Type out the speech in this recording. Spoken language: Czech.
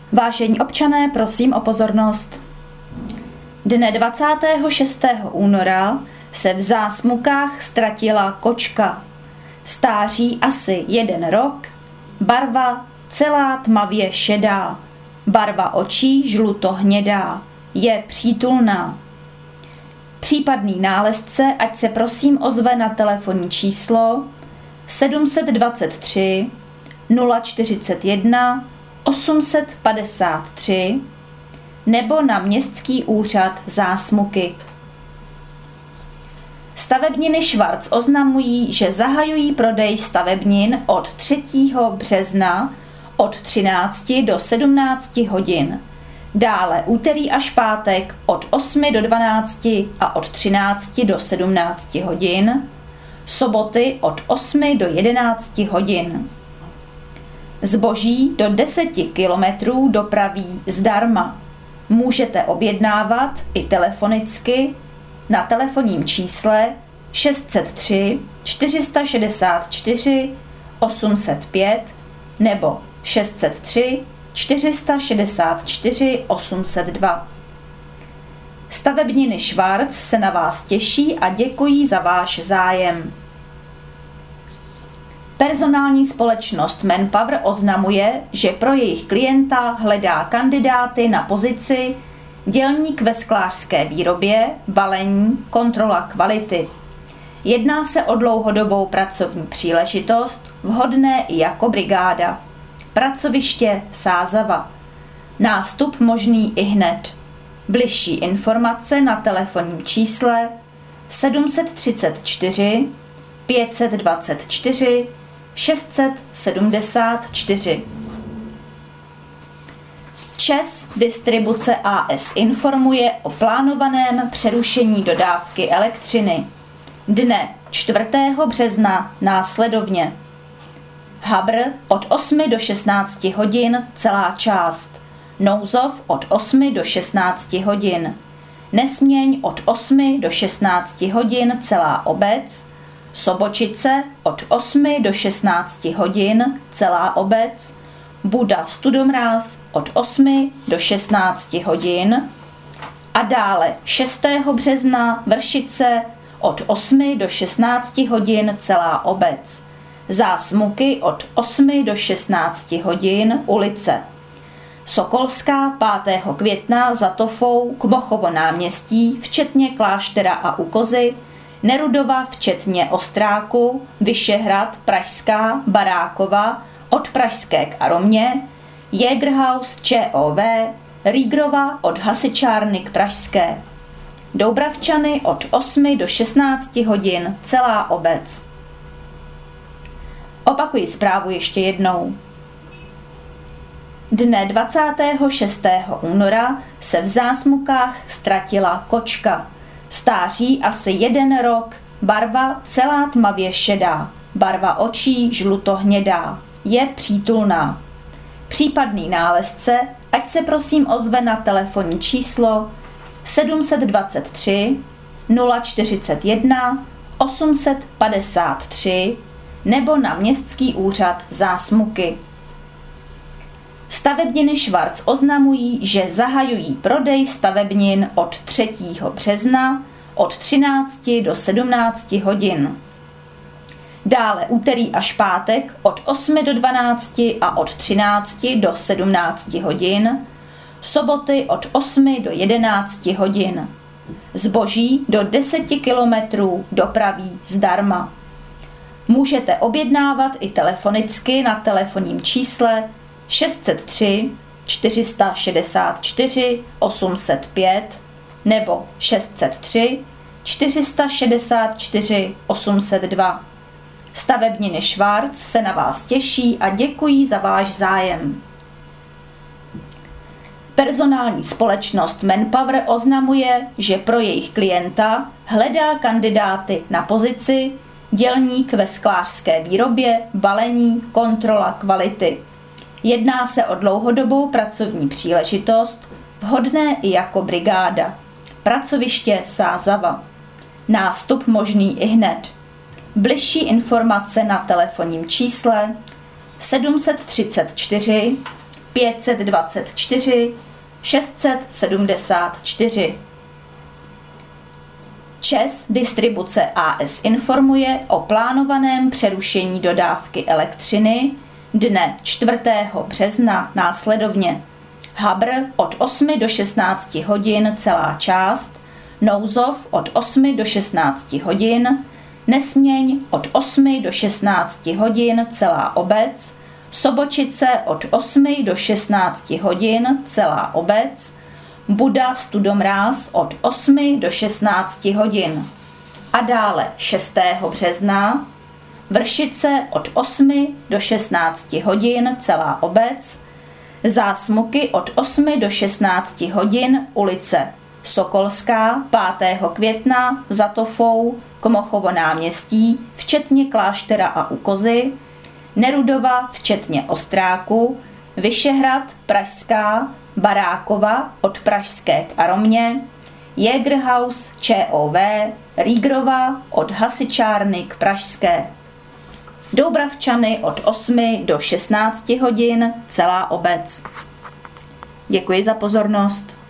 Vážení občané, prosím o pozornost. Dne 26. února se v Zásmukách ztratila kočka. Stáří asi 1 rok, barva celá tmavě šedá, barva očí žlutohnědá, je přítulná. Případný nálezce ať se prosím ozve na telefonní číslo 723 041 853 nebo na Městský úřad Zásmuky. Stavebniny Schwarz oznamují, že zahajují prodej stavebnin od 3. března od 13 do 17 hodin. Dále úterý až pátek od 8 do 12 a od 13 do 17 hodin. Soboty od 8 do 11 hodin. Zboží do 10 kilometrů dopraví zdarma. Můžete objednávat i telefonicky na telefonním čísle 603 464 805 nebo 603 464 802. Stavebniny Schwarz se na vás těší a děkují za váš zájem. Personální společnost Manpower oznamuje, že pro jejich klienta hledá kandidáty na pozici dělník ve sklářské výrobě, balení, kontrola kvality. Jedná se o dlouhodobou pracovní příležitost, vhodné i jako brigáda. Pracoviště Sázava. Nástup možný ihned. Bližší informace na telefonním čísle 734 524 674. ČEZ Distribuce a.s. informuje o plánovaném přerušení dodávky elektřiny. Dne 4. března následovně. Habr od 8 do 16 hodin celá část. Nouzov od 8 do 16 hodin. Nesměň od 8 do 16 hodin celá obec. Sobočice od 8 do 16 hodin celá obec. Buda Studomráz od 8 do 16 hodin. A dále 6. března Vršice od 8 do 16 hodin celá obec. Zásmuky od 8 do 16 hodin ulice. Sokolská 5. května za Tofou k Bochovo náměstí, včetně Kláštera a Ukozy, Nerudova včetně Ostráku, Vyšehrad, Pražská, Barákova, od Pražské k Aromě, Jägerhaus ČOV, Rýgrova od Hasičárny k Pražské. Doubravčany od 8 do 16 hodin celá obec. Opakuji zprávu ještě jednou. Dne 26. února se v Zásmukách ztratila kočka. Stáří asi 1 rok, barva celá tmavě šedá, barva očí žlutohnědá, je přítulná. Případný nálezce ať se prosím ozve na telefonní číslo 723 041 853 nebo na Městský úřad Zásmuky. Stavebniny Schwarz oznamují, že zahajují prodej stavebnin od 3. března od 13 do 17 hodin. Dále úterý až pátek od 8 do 12 a od 13 do 17 hodin. Soboty od 8 do 11 hodin. Zboží do 10 kilometrů dopraví zdarma. Můžete objednávat i telefonicky na telefonním čísle 603 464 805 nebo 603 464 802. Stavebniny Schwarz se na vás těší a děkují za váš zájem. Personální společnost Manpower oznamuje, že pro jejich klienta hledá kandidáty na pozici dělník ve sklářské výrobě, balení, kontrola kvality. Jedná se o dlouhodobou pracovní příležitost, vhodné i jako brigáda. Pracoviště Sázava. Nástup možný ihned. Bližší informace na telefonním čísle 734 524 674. ČEZ Distribuce a.s. informuje o plánovaném přerušení dodávky elektřiny dne 4. března následovně. Habr od 8 do 16 hodin celá část, Nouzov od 8 do 16 hodin, Nesměň od 8 do 16 hodin celá obec, Sobočice od 8 do 16 hodin celá obec, Buda Studomráz od 8 do 16 hodin. A dále 6. března Vršice od 8 do 16 hodin celá obec, Zásmuky od 8 do 16 hodin ulice Sokolská 5. května za Tofou, Kmochovo náměstí, včetně kláštera a u Kozy, Nerudova, včetně Ostráku, Vyšehrad, Pražská, Barákova od Pražské k Aromě, Jägerhaus, ČOV, Rígrova od Hasičárny k Pražské. Doubravčany od 8 do 16 hodin celá obec. Děkuji za pozornost.